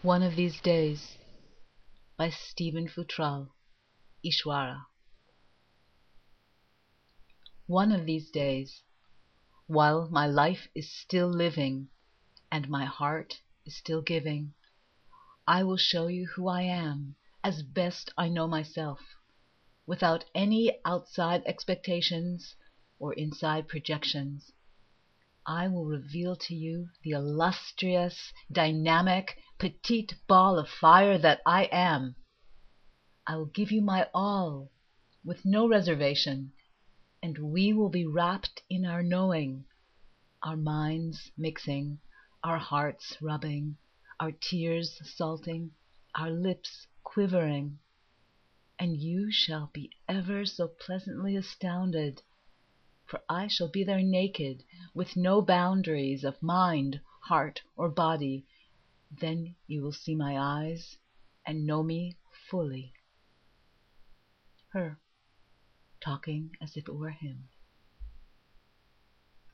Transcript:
One of These Days by Stephen Futrell, Ishwara. One of these days, while my life is still living and my heart is still giving, I will show you who I am as best I know myself, without any outside expectations or inside projections. I will reveal to you the illustrious, dynamic, petite ball of fire that I am. I will give you my all, with no reservation, and we will be wrapped in our knowing, our minds mixing, our hearts rubbing, our tears salting, our lips quivering. And you shall be ever so pleasantly astounded, for I shall be there naked, with no boundaries of mind, heart, or body. Then you will see my eyes and know me fully. Her, talking as if it were him.